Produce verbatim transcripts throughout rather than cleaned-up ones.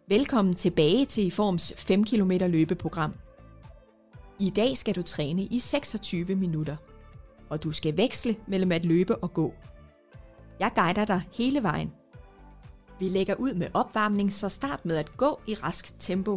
Velkommen tilbage til Iforms fem kilometer løbeprogram. I dag skal du træne i seksogtyve minutter, og du skal veksle mellem at løbe og gå. Jeg guider dig hele vejen. Vi lægger ud med opvarmning, så start med at gå i rask tempo.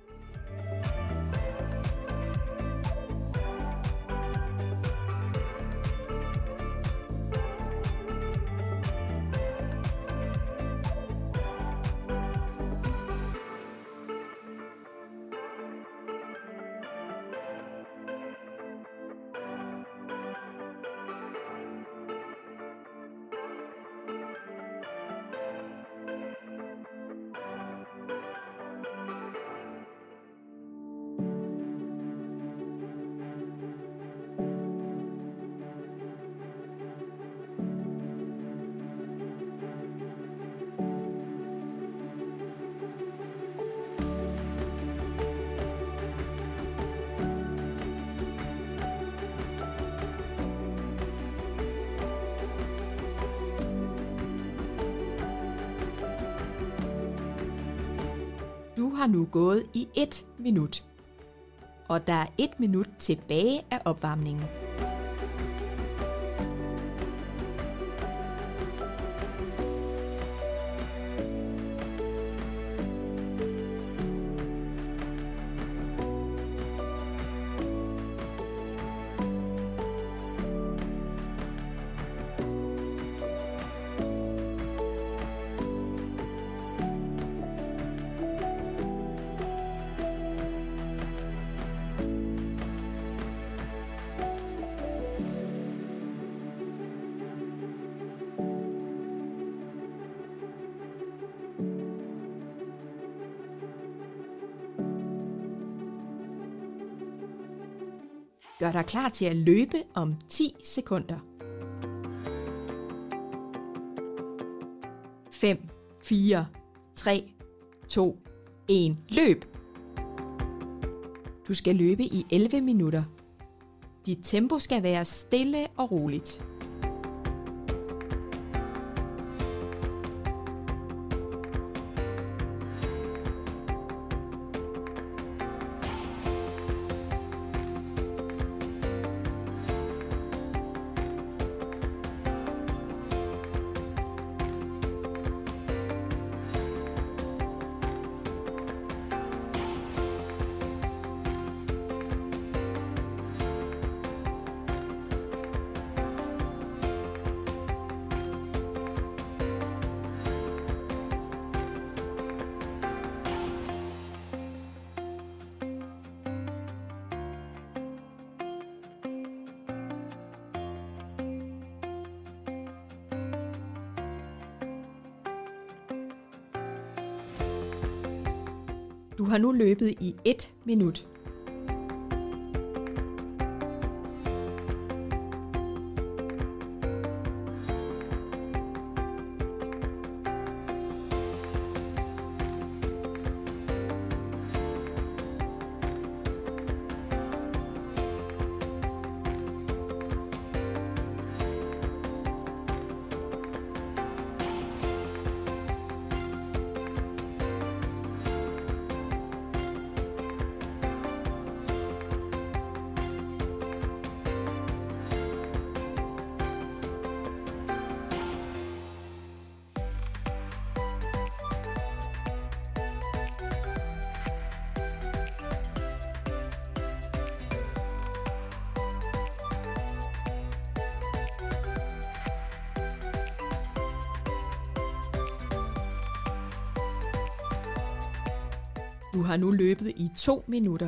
Du har nu gået i et minut, og der er et minut tilbage af opvarmningen. Gør dig klar til at løbe om ti sekunder. fem, fire, tre, to, et. Løb! Du skal løbe i elleve minutter. Dit tempo skal være stille og roligt. Du har nu løbet i et minut. Du har nu løbet i to minutter.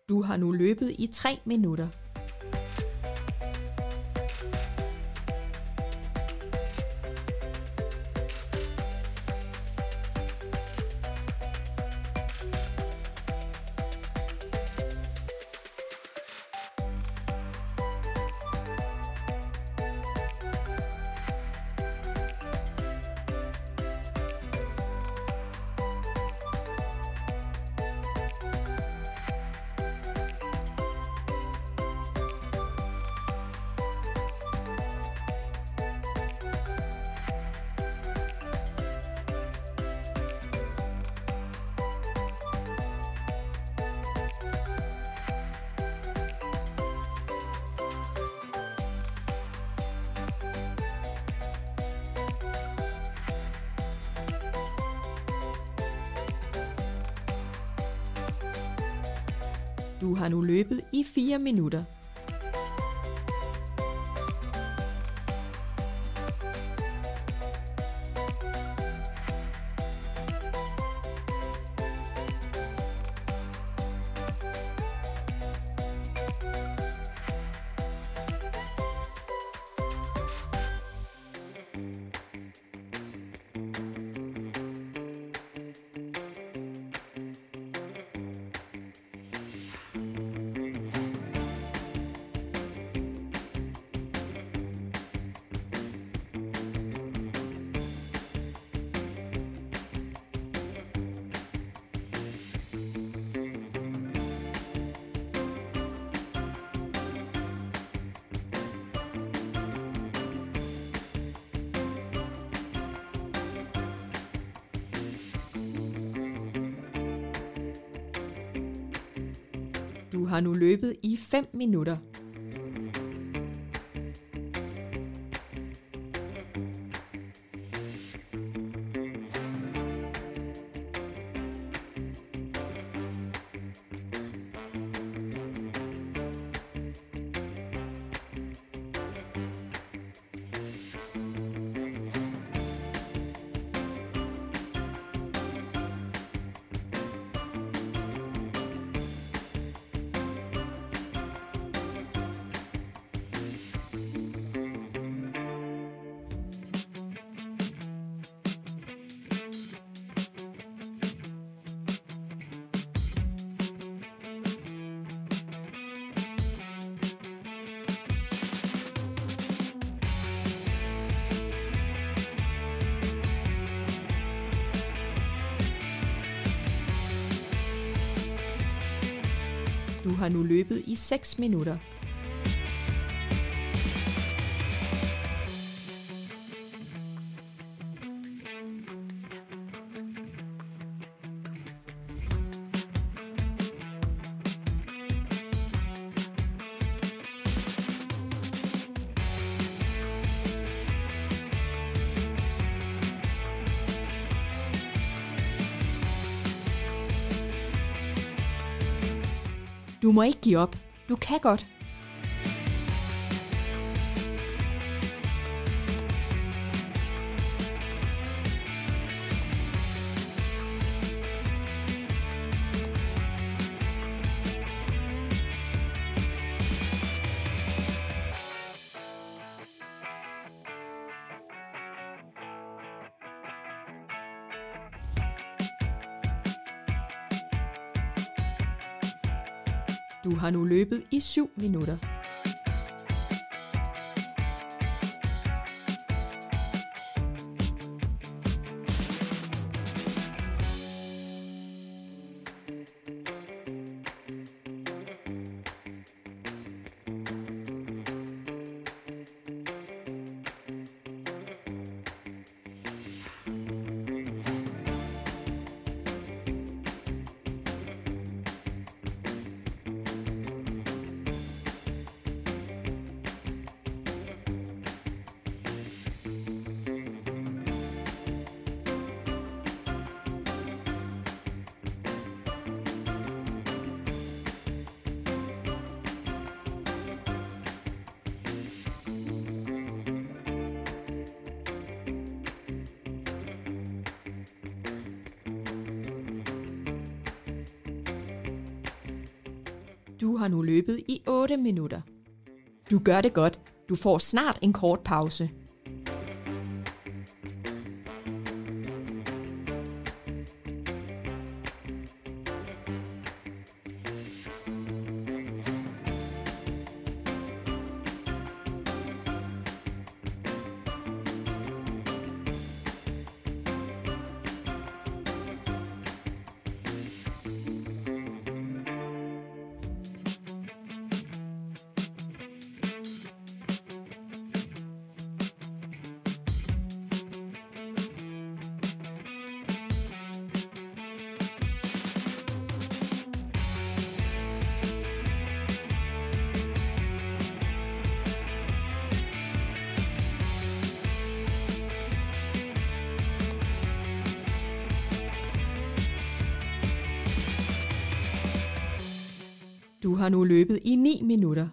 Du har nu løbet i tre minutter. Du har nu løbet i fire minutter. Du har nu løbet i fem minutter. Du har nu løbet i seks minutter. Du må ikke give op. Du kan godt. Du har nu løbet i syv minutter. Du har nu løbet i otte minutter. Du gør det godt. Du får snart en kort pause. Du har nu løbet i ni minutter.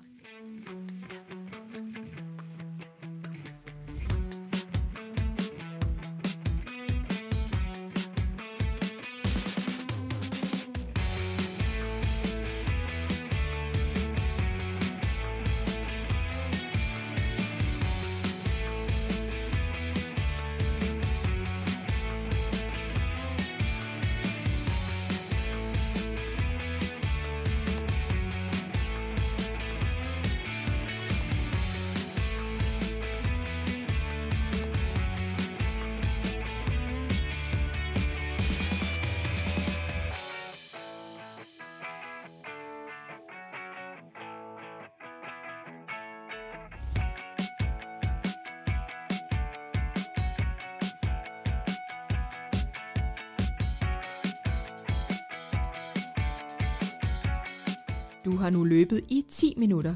Du har nu løbet i ti minutter.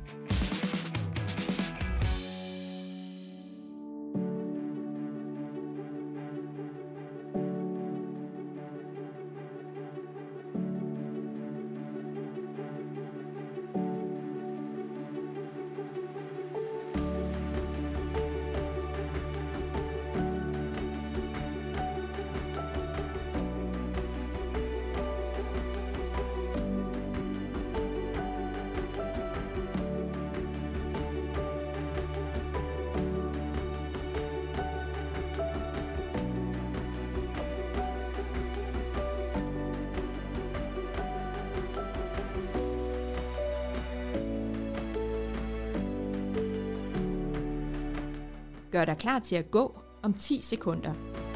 Gør dig klar til at gå om ti sekunder.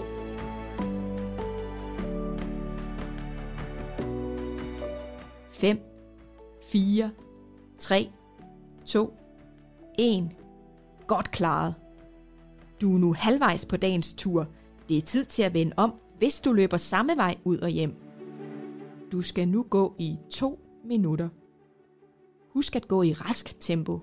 fem, fire, tre, to, en. Godt klaret. Du er nu halvvejs på dagens tur. Det er tid til at vende om, hvis du løber samme vej ud og hjem. Du skal nu gå i to minutter. Husk at gå i rask tempo.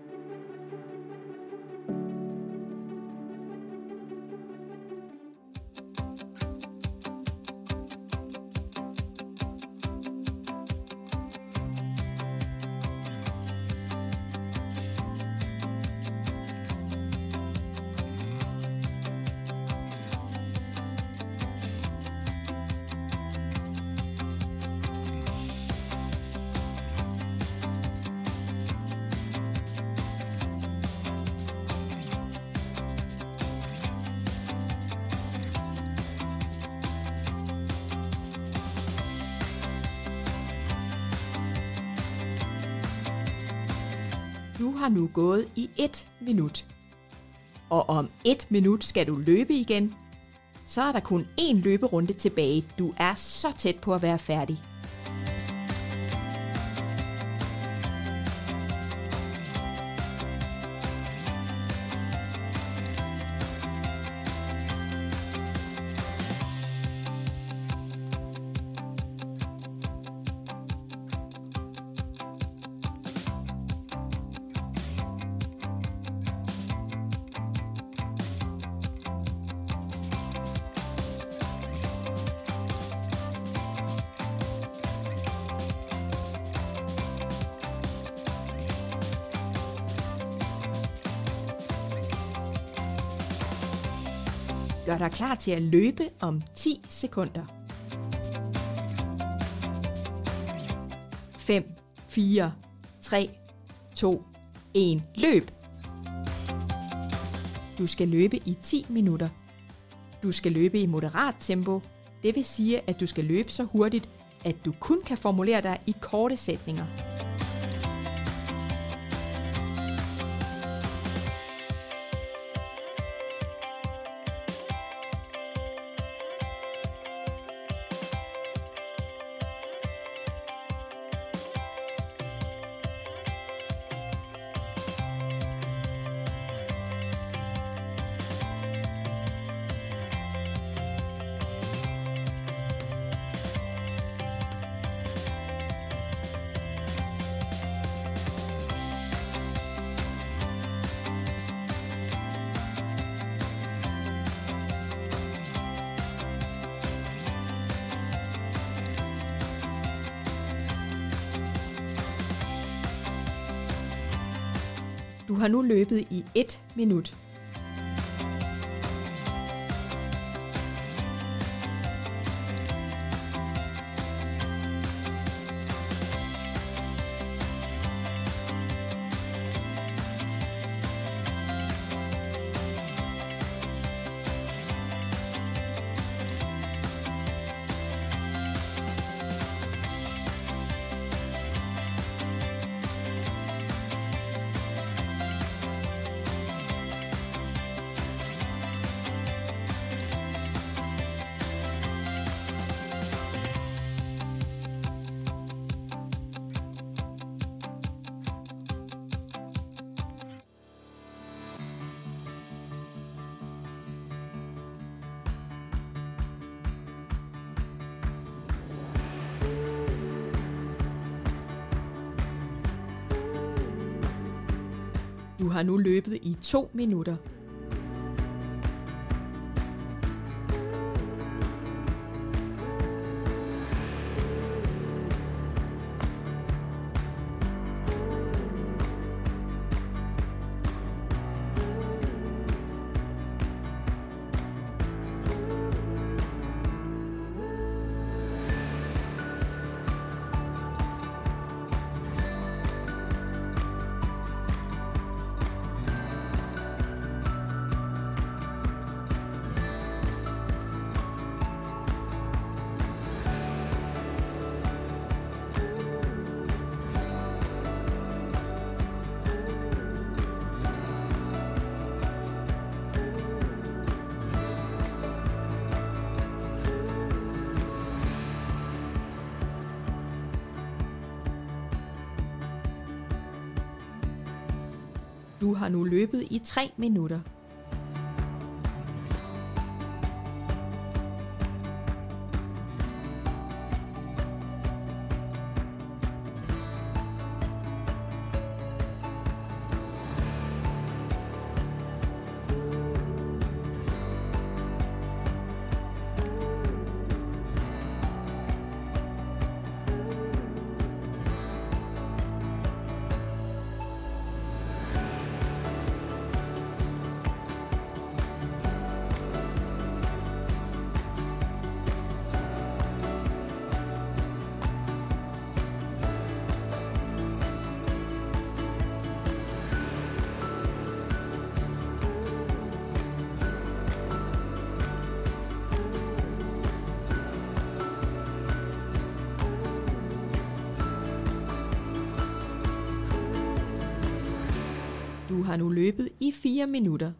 Du har nu gået i et minut. Og om et minut skal du løbe igen. Så er der kun én løberunde tilbage. Du er så tæt på at være færdig. Gør dig klar til at løbe om ti sekunder. fem, fire, tre, to, et. Løb! Du skal løbe i ti minutter. Du skal løbe i moderat tempo. Det vil sige, at du skal løbe så hurtigt, at du kun kan formulere dig i korte sætninger. Du har nu løbet i et minut. Du har nu løbet i to minutter. Du har nu løbet i tre minutter. Du har nu løbet i fire minutter.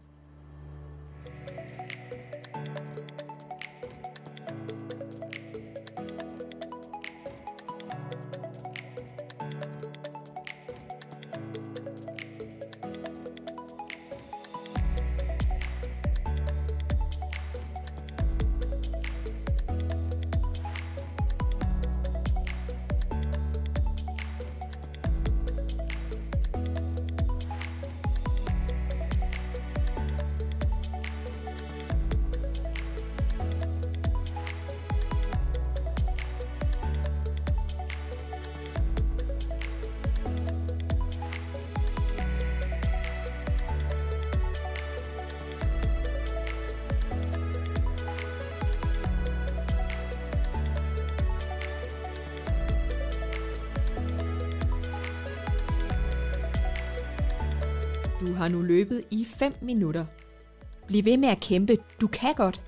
Du har nu løbet i fem minutter. Bliv ved med at kæmpe. Du kan godt.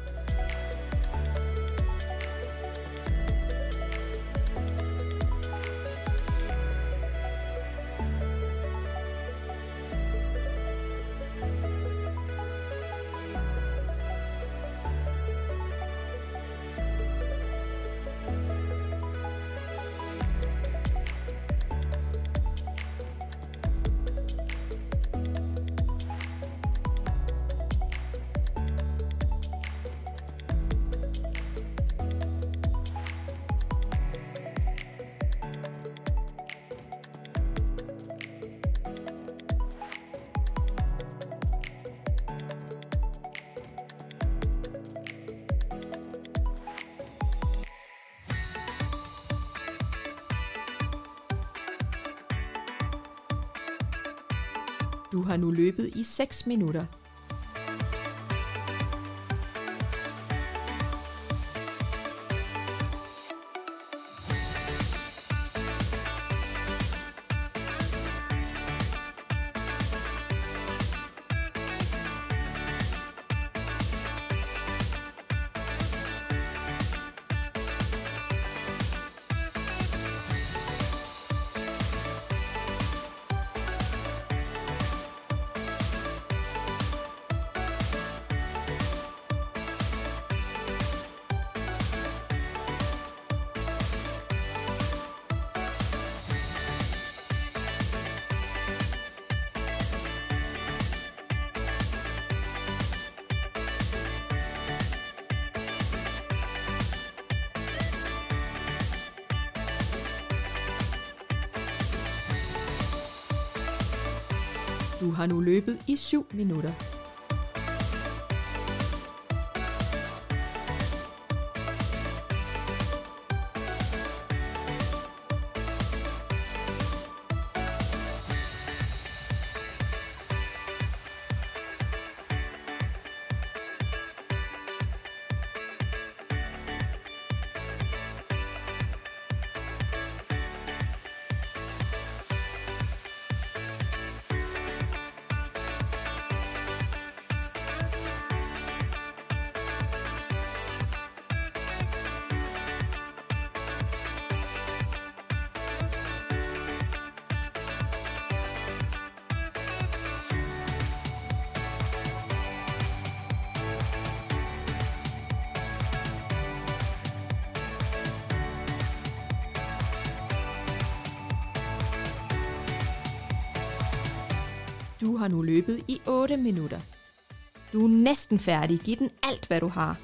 Du har nu løbet i seks minutter. Du har nu løbet i syv minutter. Du har nu løbet i otte minutter. Du er næsten færdig. Giv den alt, hvad du har.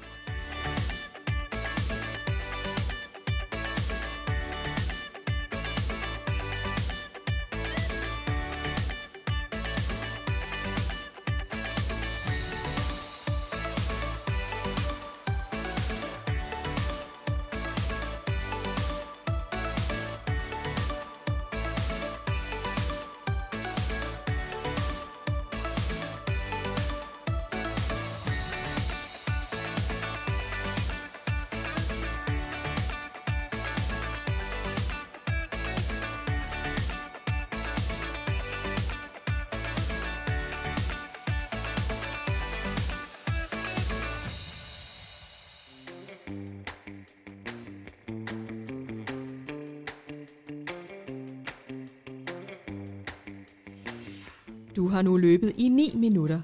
Du har nu løbet i ni minutter.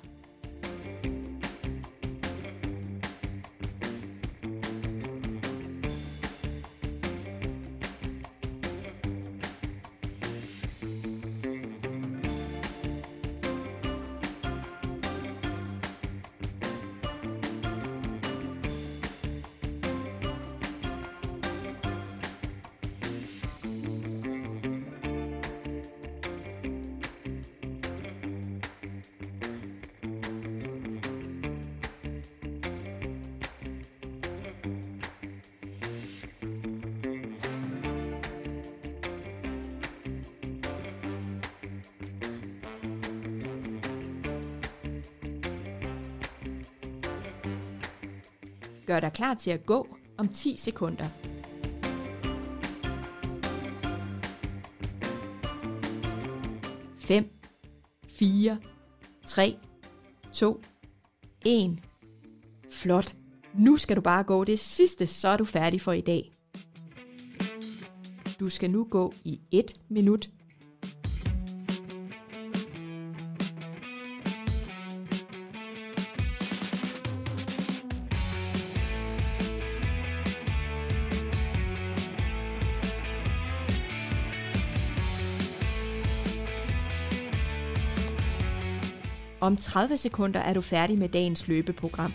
Gør dig klar til at gå om ti sekunder. fem, fire, tre, to, en. Flot. Nu skal du bare gå det sidste, så er du færdig for i dag. Du skal nu gå i et minut. Om tredive sekunder er du færdig med dagens løbeprogram.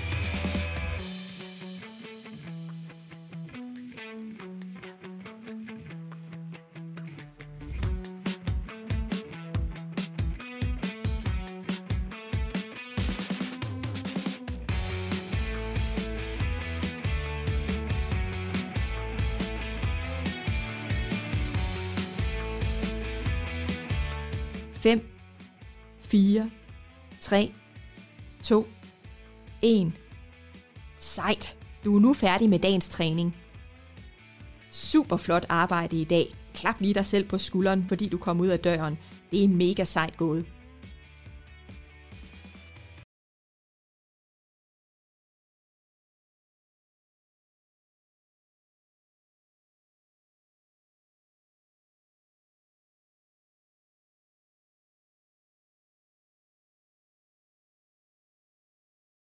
fem, fire, tre, to, en. Sejt! Du er nu færdig med dagens træning. Super flot arbejde i dag. Klap lige dig selv på skulderen, fordi du kom ud af døren. Det er mega sejt gået.